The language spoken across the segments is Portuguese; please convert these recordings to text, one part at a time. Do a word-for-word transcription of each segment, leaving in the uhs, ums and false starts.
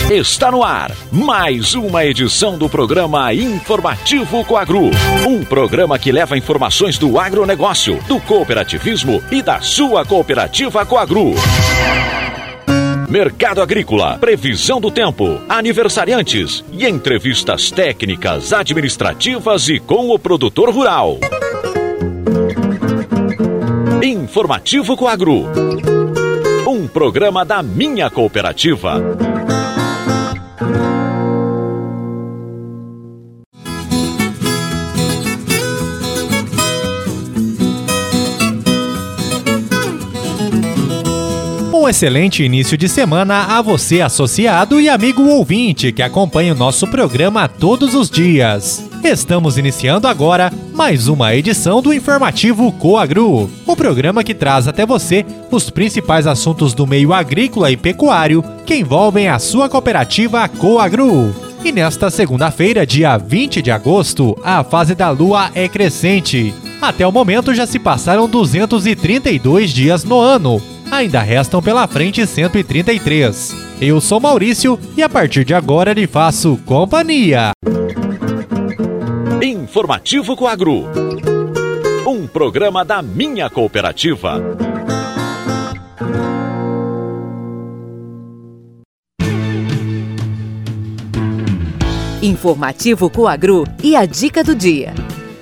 Está no ar mais uma edição do programa Informativo Coagro. Um programa que leva informações do agronegócio, do cooperativismo e da sua cooperativa Coagro. Mercado agrícola, previsão do tempo, aniversariantes e entrevistas técnicas, administrativas e com o produtor rural. Informativo Coagro. Um programa da minha cooperativa. Um excelente início de semana a você, associado e amigo ouvinte que acompanha o nosso programa todos os dias. Estamos iniciando agora mais uma edição do Informativo Coagro, o programa que traz até você os principais assuntos do meio agrícola e pecuário que envolvem a sua cooperativa Coagro. E nesta segunda-feira, dia vinte de agosto, a fase da lua é crescente. Até o momento já se passaram duzentos e trinta e dois dias no ano. Ainda restam pela frente cento e trinta e três. Eu sou Maurício e a partir de agora lhe faço companhia. Informativo Coagro. Um programa da minha cooperativa. Informativo Coagro e a dica do dia.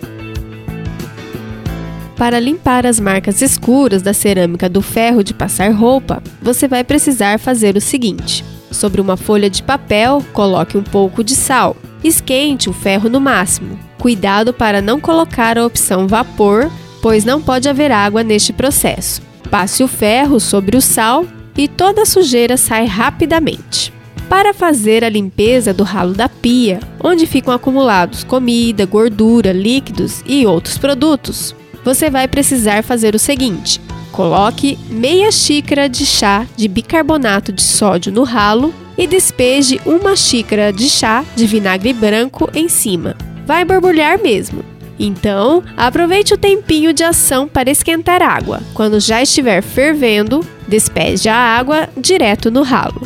Para limpar as marcas escuras da cerâmica do ferro de passar roupa, você vai precisar fazer o seguinte. Sobre uma folha de papel, coloque um pouco de sal. Esquente o ferro no máximo. Cuidado para não colocar a opção vapor, pois não pode haver água neste processo. Passe o ferro sobre o sal e toda a sujeira sai rapidamente. Para fazer a limpeza do ralo da pia, onde ficam acumulados comida, gordura, líquidos e outros produtos, você vai precisar fazer o seguinte. Coloque meia xícara de chá de bicarbonato de sódio no ralo e despeje uma xícara de chá de vinagre branco em cima. Vai borbulhar mesmo. Então, aproveite o tempinho de ação para esquentar água. Quando já estiver fervendo, despeje a água direto no ralo.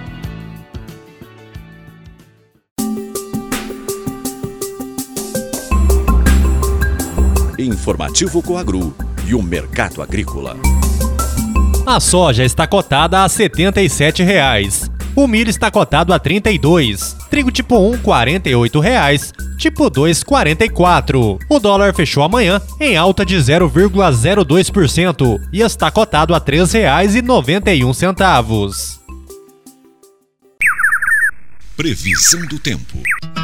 Informativo Coagro e o mercado agrícola. A soja está cotada a setenta e sete reais. O milho está cotado a trinta e dois. Trigo tipo um, quarenta e oito reais. Tipo dois, quarenta e quatro. O dólar fechou amanhã em alta de zero vírgula zero dois por cento e está cotado a três reais e noventa e um centavos. Previsão do tempo.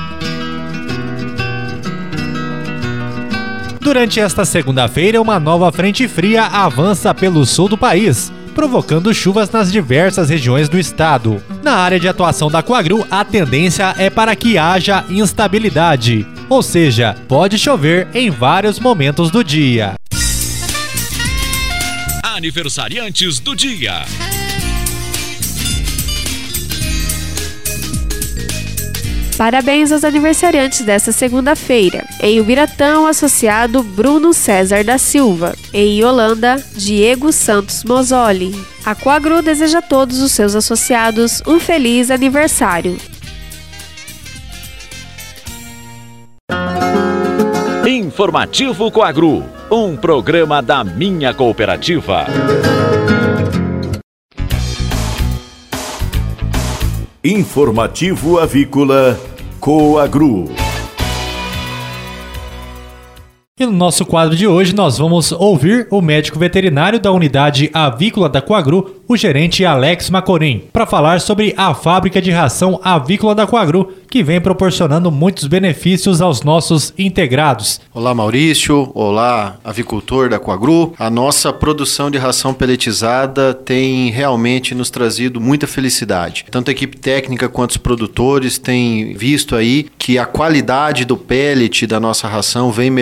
Durante esta segunda-feira, uma nova frente fria avança pelo sul do país, provocando chuvas nas diversas regiões do estado. Na área de atuação da Coagro, a tendência é para que haja instabilidade, ou seja, pode chover em vários momentos do dia. Aniversariantes do dia. Parabéns aos aniversariantes desta segunda-feira. Em Ubiratã, o associado Bruno César da Silva. Em Holanda, Diego Santos Mozzoli. A Coagro deseja a todos os seus associados um feliz aniversário. Informativo Coagro, um programa da minha cooperativa. Informativo Avícola Coagro. E no nosso quadro de hoje nós vamos ouvir o médico veterinário da unidade avícola da Coagro, o gerente Alex Macorim, para falar sobre a fábrica de ração avícola da Coagro, que vem proporcionando muitos benefícios aos nossos integrados. Olá Maurício, olá avicultor da Coagro. A nossa produção de ração peletizada tem realmente nos trazido muita felicidade. Tanto a equipe técnica quanto os produtores têm visto aí que a qualidade do pellet da nossa ração vem melhorando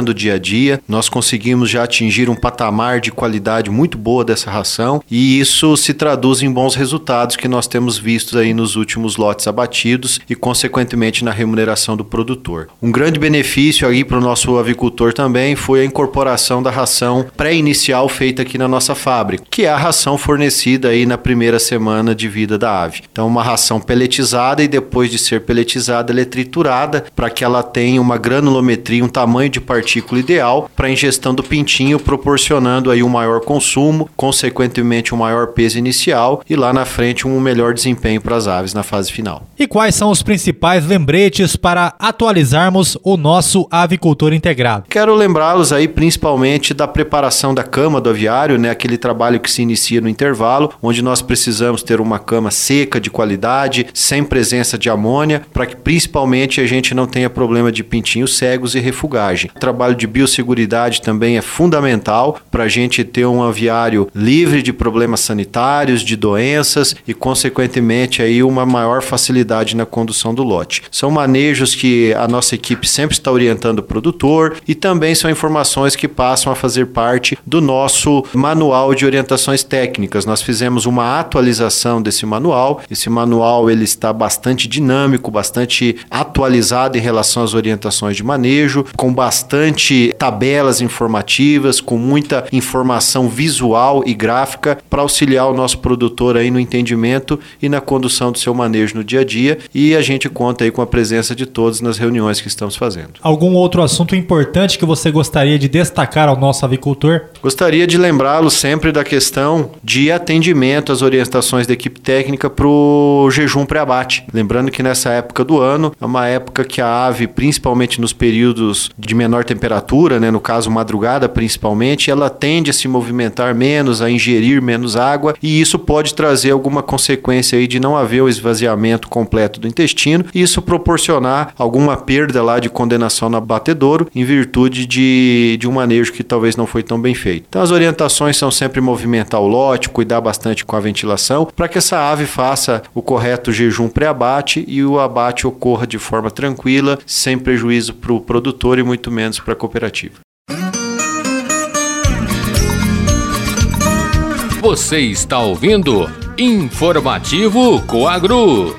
do dia a dia. Nós conseguimos já atingir um patamar de qualidade muito boa dessa ração e isso se traduz em bons resultados que nós temos visto aí nos últimos lotes abatidos e, consequentemente, na remuneração do produtor. Um grande benefício aí para o nosso avicultor também foi a incorporação da ração pré-inicial feita aqui na nossa fábrica, que é a ração fornecida aí na primeira semana de vida da ave. Então, uma ração peletizada e depois de ser peletizada, ela é triturada para que ela tenha uma granulometria, um tamanho de partícula ideal para a ingestão do pintinho, proporcionando aí um maior consumo, consequentemente um maior peso inicial e lá na frente um melhor desempenho para as aves na fase final. E quais são os principais lembretes para atualizarmos o nosso avicultor integrado? Quero lembrá-los aí principalmente da preparação da cama do aviário, né? Aquele trabalho que se inicia no intervalo, onde nós precisamos ter uma cama seca, de qualidade, sem presença de amônia, para que principalmente a gente não tenha problema de pintinhos cegos e refugagem. O trabalho de biosseguridade também é fundamental para a gente ter um aviário livre de problemas sanitários, de doenças e, consequentemente, aí uma maior facilidade na condução do lote. São manejos que a nossa equipe sempre está orientando o produtor e também são informações que passam a fazer parte do nosso manual de orientações técnicas. Nós fizemos uma atualização desse manual. Esse manual ele está bastante dinâmico, bastante atualizado em relação às orientações de manejo, com bastante tabelas informativas, com muita informação visual e gráfica para auxiliar o nosso produtor aí no entendimento e na condução do seu manejo no dia a dia, e a gente conta aí com a presença de todos nas reuniões que estamos fazendo. Algum outro assunto importante que você gostaria de destacar ao nosso avicultor? Gostaria de lembrá-lo sempre da questão de atendimento às orientações da equipe técnica para o jejum pré-abate. Lembrando que nessa época do ano é uma época que a ave, principalmente nos períodos de menor temperatura, né, no caso madrugada principalmente, ela tende a se movimentar menos, a ingerir menos água, e isso pode trazer alguma consequência aí de não haver o esvaziamento completo do intestino e isso proporcionar alguma perda lá de condenação no abatedouro em virtude de, de um manejo que talvez não foi tão bem feito. Então as orientações são sempre movimentar o lote, cuidar bastante com a ventilação para que essa ave faça o correto jejum pré-abate e o abate ocorra de forma tranquila, sem prejuízo para o produtor e muito menos para a cooperativa. Você está ouvindo Informativo Coagro.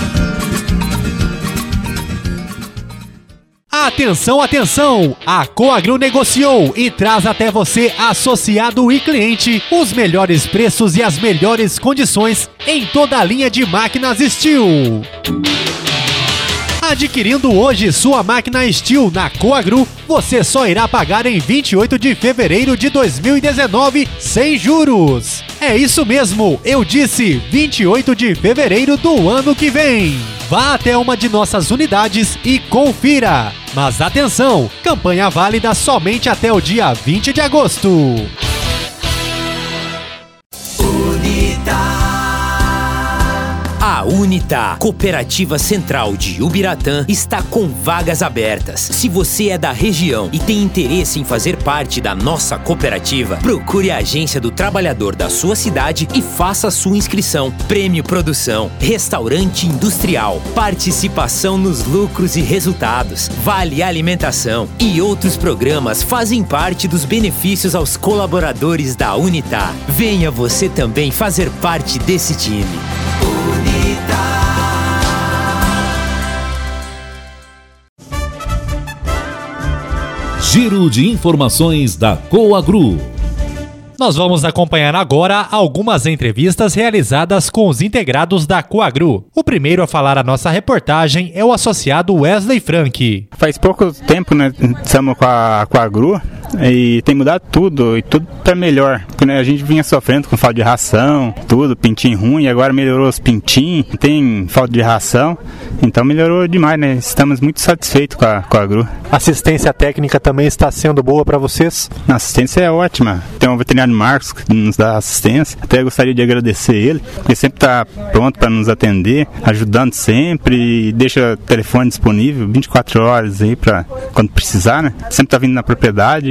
Atenção, atenção! A Coagro negociou e traz até você, associado e cliente, os melhores preços e as melhores condições em toda a linha de máquinas Steel. Adquirindo hoje sua máquina Steel na Coagro, você só irá pagar em vinte e oito de fevereiro de dois mil e dezenove sem juros. É isso mesmo, eu disse vinte e oito de fevereiro do ano que vem. Vá até uma de nossas unidades e confira. Mas atenção, campanha válida somente até o dia vinte de agosto. A Unita, Cooperativa Central de Ubiratã, está com vagas abertas. Se você é da região e tem interesse em fazer parte da nossa cooperativa, procure a Agência do Trabalhador da sua cidade e faça a sua inscrição. Prêmio Produção, Restaurante Industrial, participação nos lucros e resultados, Vale Alimentação e outros programas fazem parte dos benefícios aos colaboradores da Unita. Venha você também fazer parte desse time. Giro de informações da Coagro. Nós vamos acompanhar agora algumas entrevistas realizadas com os integrados da Coagro. O primeiro a falar a nossa reportagem é o associado Wesley Frank. Faz pouco tempo, né, estamos com a Coagro e tem mudado tudo, e tudo para melhor. Porque, né, a gente vinha sofrendo com falta de ração, tudo, pintinho ruim, e agora melhorou os pintinhos, não tem falta de ração, então melhorou demais, né? Estamos muito satisfeitos com a Coagro. A assistência técnica também está sendo boa para vocês? A assistência é ótima. Tem um veterinário Marcos que nos dá assistência. Até gostaria de agradecer ele, porque sempre está pronto para nos atender, ajudando sempre, e deixa o telefone disponível vinte e quatro horas aí para quando precisar, né? Sempre está vindo na propriedade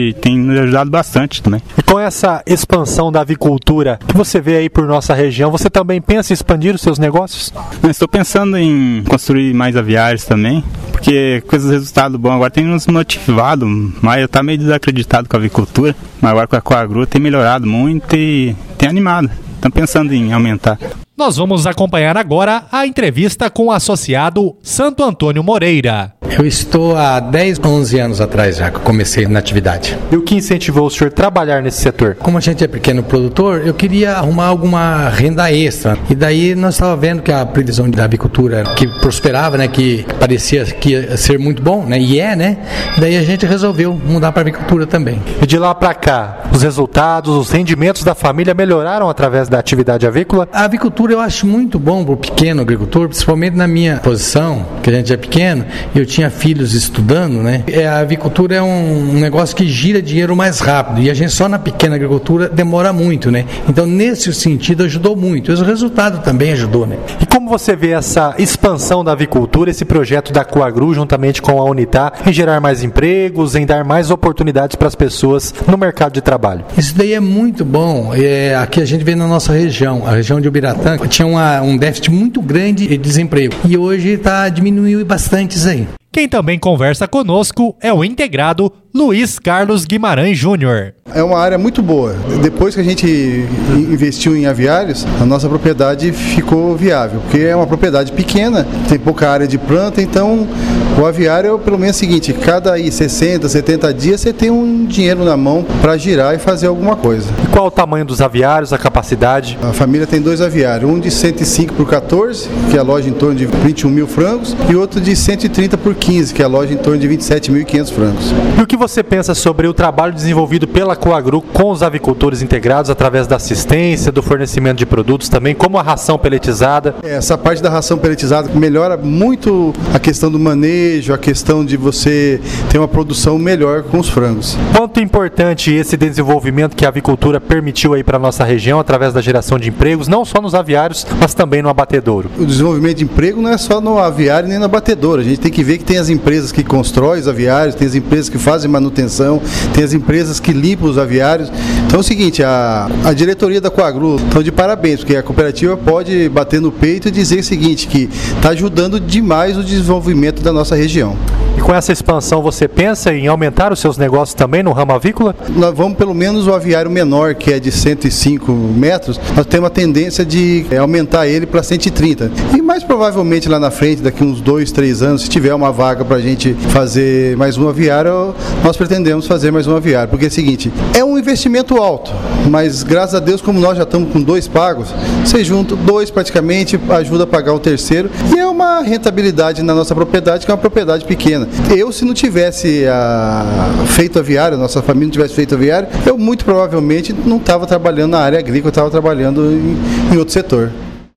e tem nos ajudado bastante também. E com essa expansão da avicultura que você vê aí por nossa região, você também pensa em expandir os seus negócios? Eu estou pensando em construir mais aviários também, porque com esses resultados bons agora tem nos motivado, mas eu tá meio desacreditado com a avicultura, mas agora com a Coagru tem melhorado muito e tem animado. Estão pensando em aumentar. Nós vamos acompanhar agora a entrevista com o associado Santo Antônio Moreira. Eu estou há dez, onze anos atrás já que eu comecei na atividade. E o que incentivou o senhor a trabalhar nesse setor? Como a gente é pequeno produtor, eu queria arrumar alguma renda extra. E daí nós estávamos vendo que a previsão da avicultura que prosperava, né, que parecia que ia ser muito bom, né, e é, né? E daí a gente resolveu mudar para a avicultura também. E de lá para cá, os resultados, os rendimentos da família melhoraram através da atividade avícola? A avicultura eu acho muito bom para o pequeno agricultor, principalmente na minha posição, que a gente é pequeno, eu tinha filhos estudando, né? A avicultura é um negócio que gira dinheiro mais rápido e a gente só na pequena agricultura demora muito, né? Então, nesse sentido, ajudou muito. E o resultado também ajudou, né? E como você vê essa expansão da avicultura, esse projeto da Coagru, juntamente com a Unitar, em gerar mais empregos, em dar mais oportunidades para as pessoas no mercado de trabalho? Isso daí é muito bom. É, aqui a gente vê na nossa região, a região de Ubiratã, tinha uma, um déficit muito grande de desemprego. E hoje está diminuindo bastante isso aí. Quem também conversa conosco é o integrado Luiz Carlos Guimarães Júnior. É uma área muito boa. Depois que a gente investiu em aviários, a nossa propriedade ficou viável, porque é uma propriedade pequena, tem pouca área de planta, então o aviário é pelo menos o seguinte, cada aí sessenta, setenta dias você tem um dinheiro na mão para girar e fazer alguma coisa. E qual o tamanho dos aviários, a capacidade? A família tem dois aviários, um de cento e cinco por quatorze, que aloja em torno de vinte e um mil frangos, e outro de cento e trinta por quinze, que aloja em torno de vinte e sete mil e quinhentos frangos. E o que você pensa sobre o trabalho desenvolvido pela Coagru com os avicultores integrados através da assistência, do fornecimento de produtos também, como a ração peletizada? Essa parte da ração peletizada melhora muito a questão do manejo, a questão de você ter uma produção melhor com os frangos. Quanto importante esse desenvolvimento que a avicultura permitiu aí para a nossa região através da geração de empregos, não só nos aviários, mas também no abatedouro? O desenvolvimento de emprego não é só no aviário nem no abatedouro. A gente tem que ver que tem as empresas que constroem os aviários, tem as empresas que fazem manutenção, tem as empresas que limpam os aviários. Então é o seguinte, a, a diretoria da Coagru estão de parabéns, porque a cooperativa pode bater no peito e dizer o seguinte, que está ajudando demais o desenvolvimento da nossa região. E com essa expansão você pensa em aumentar os seus negócios também no ramo avícola? Nós vamos pelo menos o aviário menor, que é de cento e cinco metros, nós temos a tendência de é, aumentar ele para cento e trinta. E mais provavelmente lá na frente, daqui uns dois, três anos, se tiver uma vaga para a gente fazer mais um aviário, nós pretendemos fazer mais um aviário. Porque é o seguinte, é um investimento alto, mas graças a Deus, como nós já estamos com dois pagos, você junta dois praticamente, ajuda a pagar o terceiro, e é uma rentabilidade na nossa propriedade, que é uma propriedade pequena. Eu, se não tivesse a, feito aviário, nossa família não tivesse feito aviário, eu muito provavelmente não estava trabalhando na área agrícola, estava trabalhando em, em outro setor.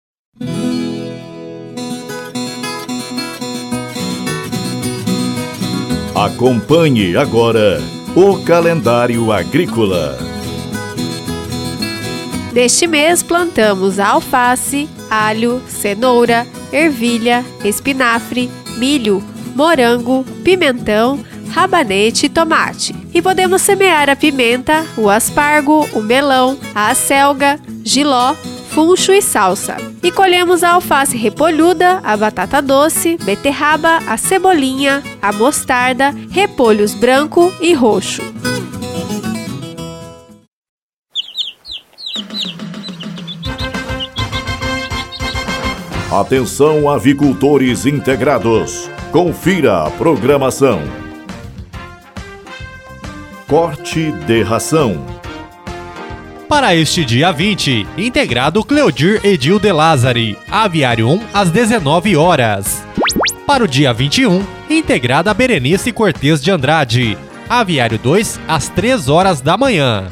Acompanhe agora o calendário agrícola. Neste mês plantamos alface, alho, cenoura, ervilha, espinafre, milho, morango, pimentão, rabanete e tomate. E podemos semear a pimenta, o aspargo, o melão, a acelga, jiló, funcho e salsa. E colhemos a alface repolhuda, a batata doce, beterraba, a cebolinha, a mostarda, repolhos branco e roxo. Atenção, avicultores integrados. Confira a programação. Corte de ração. Para este dia vinte, integrado Cleodir Edil de Lázari, Aviário um, às dezenove horas. Para o dia vinte e um, integrada Berenice Cortês de Andrade, Aviário dois, às três horas da manhã.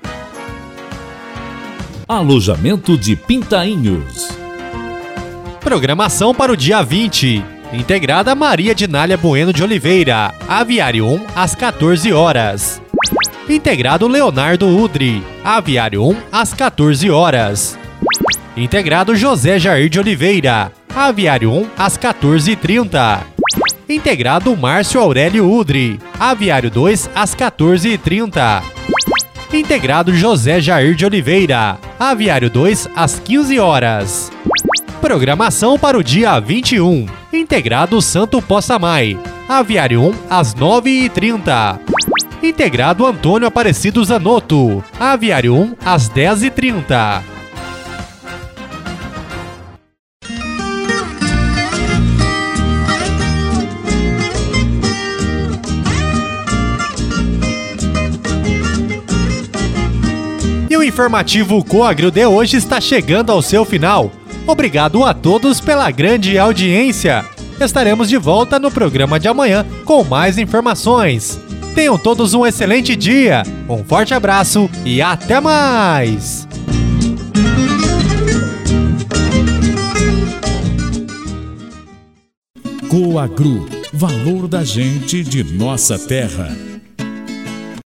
Alojamento de Pintainhos. Programação para o dia vinte, integrada Maria Dinália Bueno de Oliveira, Aviário um, às quatorze horas. Integrado Leonardo Udri, Aviário um, às quatorze horas. Integrado José Jair de Oliveira, Aviário um, às quatorze e trinta. Integrado Márcio Aurélio Udri. Aviário dois, às quatorze e trinta. Integrado José Jair de Oliveira. Aviário dois, às quinze horas. Programação para o dia vinte e um. Integrado Santo Possamay. Aviário um, às nove e trinta. Integrado Antônio Aparecido Zanotto. Aviário um, às dez e trinta. E o informativo Coagro de hoje está chegando ao seu final. Obrigado a todos pela grande audiência. Estaremos de volta no programa de amanhã com mais informações. Tenham todos um excelente dia, um forte abraço e até mais! Coagro, valor da gente de nossa terra.